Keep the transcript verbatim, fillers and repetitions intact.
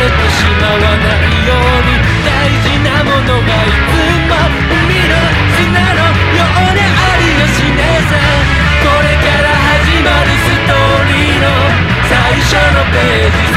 れてしまわないように大事なものがいつも海の砂のようでありやしねえさこれから始まるストーリーの最初のページ